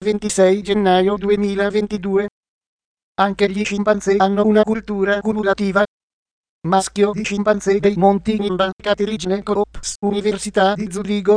26 gennaio 2022. Anche gli scimpanzé hanno una cultura cumulativa. Maschio di scimpanzé dei Monti Nimba, Caterigene Corps, Università di Zurigo.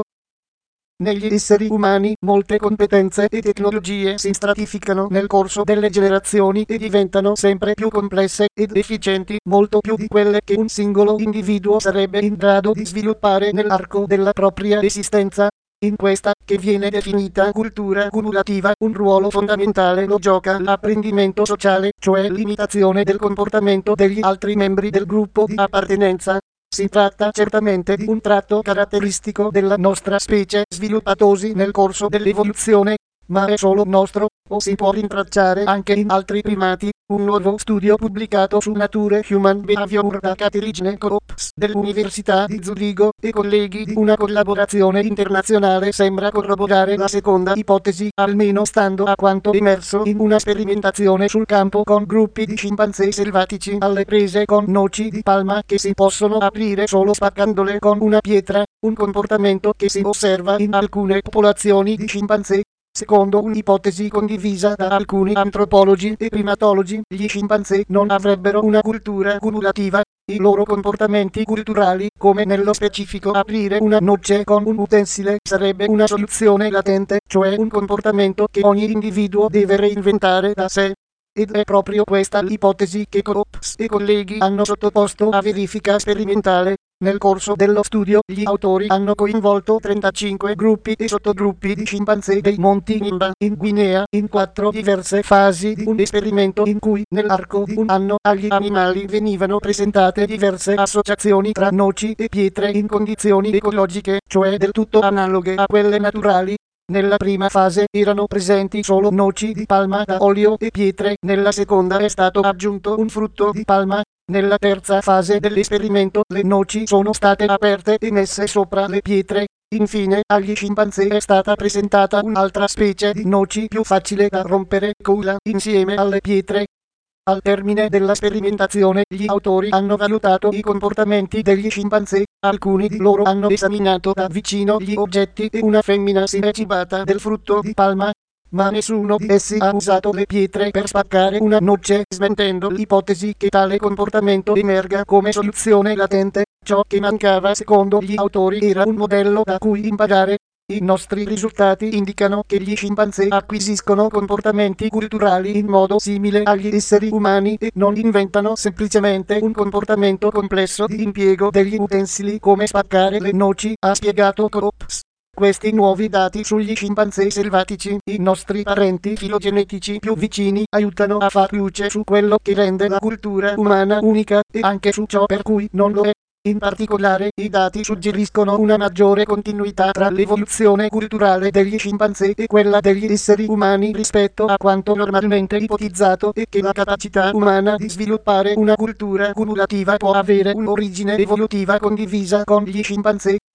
Negli esseri umani molte competenze e tecnologie si stratificano nel corso delle generazioni e diventano sempre più complesse ed efficienti, molto più di quelle che un singolo individuo sarebbe in grado di sviluppare nell'arco della propria esistenza. In questa, che viene definita cultura cumulativa, un ruolo fondamentale lo gioca l'apprendimento sociale, cioè l'imitazione del comportamento degli altri membri del gruppo di appartenenza. Si tratta certamente di un tratto caratteristico della nostra specie, sviluppatosi nel corso dell'evoluzione, ma è solo nostro, o si può rintracciare anche in altri primati. Un nuovo studio pubblicato su Nature Human Behavior da Caterigene Corps dell'Università di Zurigo e colleghi di una collaborazione internazionale sembra corroborare la seconda ipotesi, almeno stando a quanto emerso in una sperimentazione sul campo con gruppi di scimpanzé selvatici alle prese con noci di palma che si possono aprire solo spaccandole con una pietra, un comportamento che si osserva in alcune popolazioni di scimpanzé. Secondo un'ipotesi condivisa da alcuni antropologi e primatologi, gli scimpanzé non avrebbero una cultura cumulativa. I loro comportamenti culturali, come nello specifico aprire una noce con un utensile, sarebbe una soluzione latente, cioè un comportamento che ogni individuo deve reinventare da sé. Ed è proprio questa l'ipotesi che Corps e colleghi hanno sottoposto a verifica sperimentale. Nel corso dello studio, gli autori hanno coinvolto 35 gruppi e sottogruppi di scimpanzé dei Monti Nimba in Guinea, in 4 diverse fasi di un esperimento in cui, nell'arco di un anno, agli animali venivano presentate diverse associazioni tra noci e pietre in condizioni ecologiche, cioè del tutto analoghe a quelle naturali. Nella prima fase erano presenti solo noci di palma da olio e pietre, nella seconda è stato aggiunto un frutto di palma. Nella terza fase dell'esperimento le noci sono state aperte e messe sopra le pietre. Infine, agli scimpanzé è stata presentata un'altra specie di noci più facile da rompere, coula, insieme alle pietre. Al termine della sperimentazione, gli autori hanno valutato i comportamenti degli scimpanzé. Alcuni di loro hanno esaminato da vicino gli oggetti e una femmina si è cibata del frutto di palma, ma nessuno di essi ha usato le pietre per spaccare una noce, smentendo l'ipotesi che tale comportamento emerga come soluzione latente. Ciò che mancava, secondo gli autori, era un modello da cui imparare. I nostri risultati indicano che gli scimpanzé acquisiscono comportamenti culturali in modo simile agli esseri umani e non inventano semplicemente un comportamento complesso di impiego degli utensili come spaccare le noci, ha spiegato Corps. Questi nuovi dati sugli scimpanzé selvatici, i nostri parenti filogenetici più vicini, aiutano a far luce su quello che rende la cultura umana unica e anche su ciò per cui non lo è. In particolare, i dati suggeriscono una maggiore continuità tra l'evoluzione culturale degli scimpanzé e quella degli esseri umani rispetto a quanto normalmente ipotizzato e che la capacità umana di sviluppare una cultura cumulativa può avere un'origine evolutiva condivisa con gli scimpanzé.